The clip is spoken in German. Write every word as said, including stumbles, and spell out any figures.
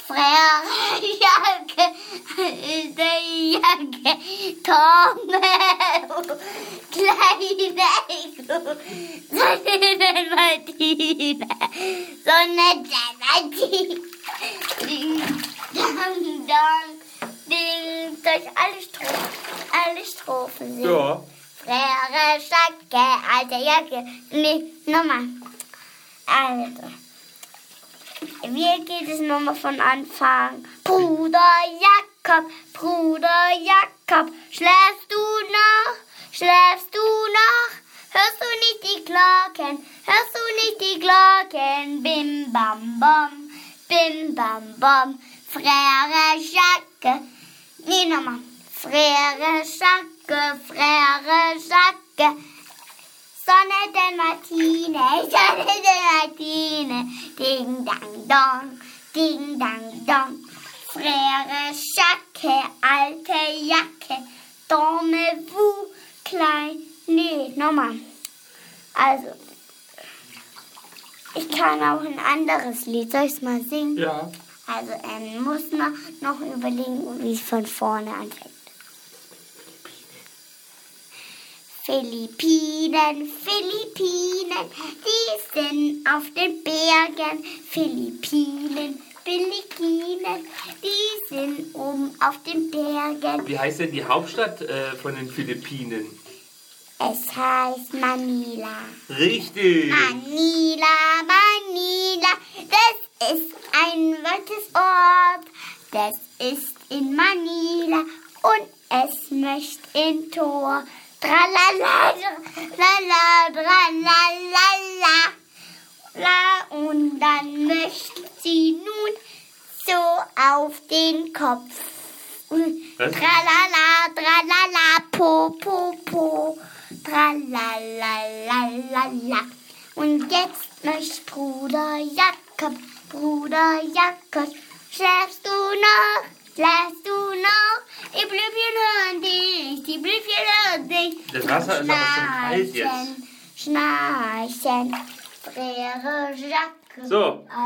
Frère Jacques, der Jacke, Tom, kleine Ego, Sonne Martine, Sonne Martine, Ding, Dong, Dong, Ding, soll ich alle Strophen, alle Strophen singen? Ja. Frère Jacques, alte Jacke, nee, nochmal, also. Wie geht es nochmal von Anfang? Bruder Jakob, Bruder Jakob, schläfst du noch? Schläfst du noch? Hörst du nicht die Glocken? Hörst du nicht die Glocken? Bim bam bom, bim bam bom. Frère Jacques, nee nochmal. Frère Jacques, Frère Jacques. Sonne der Martine, Sonne der Martine, ding dang dong, ding dang dong. Frère Jacques, alte Jacke, dormez-vous, klein, nee, nochmal. Also, ich kann auch ein anderes Lied, soll ich es mal singen? Ja. Also, ähm, muss man noch überlegen, wie es von vorne anfängt. Philippinen, Philippinen, die sind auf den Bergen. Philippinen, Philippinen, die sind oben auf den Bergen. Wie heißt denn die Hauptstadt äh, von den Philippinen? Es heißt Manila. Richtig. Manila, Manila, das ist ein weites Ort. Das ist in Manila und es möchte in Tor. Tralala, tralala, tralala, la, und dann möchte sie nun so auf den Kopf. Was? Tralala, tralala, po, po, po, tralala, la, la. Und jetzt möchte Bruder Jakob, Bruder Jakob, schläfst du noch? Schläfst du noch? Die Blümchen hören dich, die Blümchen hören dich. Das Wasser ist aber schon kalt jetzt. Schnarchen, Frère Jacques. So.